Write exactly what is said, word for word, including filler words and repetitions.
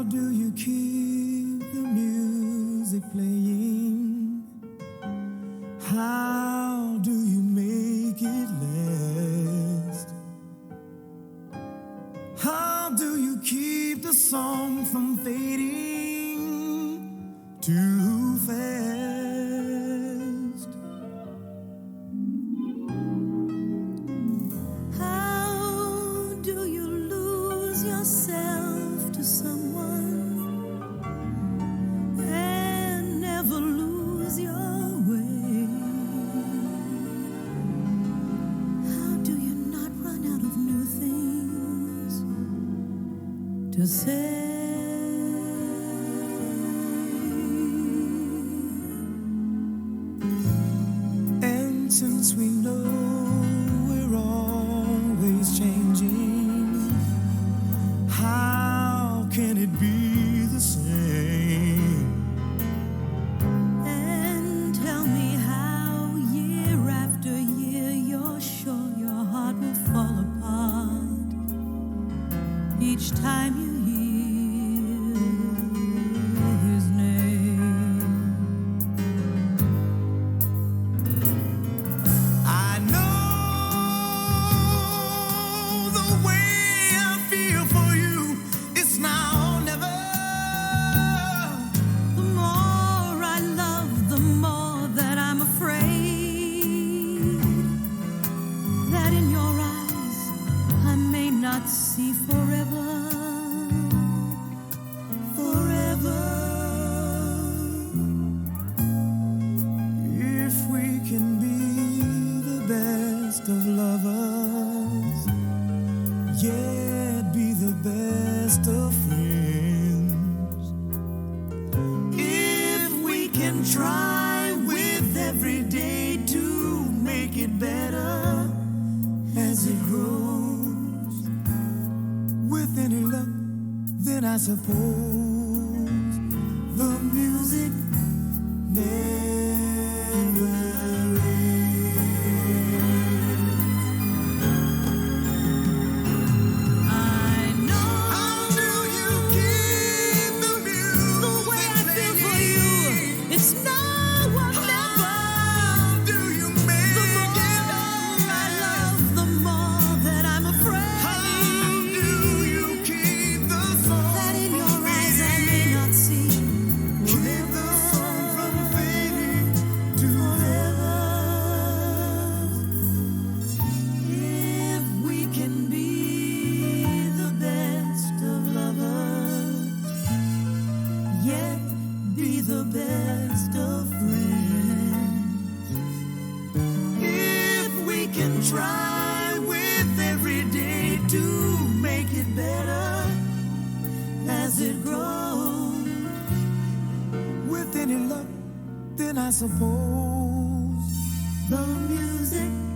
do you keep the music playing? How do you make it last? How do you keep the song from fading too fast? How do you lose yourself to someone and never lose your way? How do you not run out of new things to say? And since we know we're always changing, how can it be the same? And tell me how year after year you're sure your heart will fall apart each time you hear his name. I know the way I feel for you. It's now or never. The more I love, the more that I'm afraid that in your eyes I may not see forever. Forever. If we can be the best of lovers, yet be the best of friends. If we can try with every day to make it better as it grows, with any luck, then I suppose the music never ends. I know How do you keep the music the way I feel for you. It's now or never. How do you The make more it I love, the more that I'm afraid How do you keep the song that in from your eyes I fading? may not see Keep the song from fading to forever. If we can be the best of lovers, yet be the best of friends. If we can try with every day to make it better As it grows, with any luck, then I suppose the music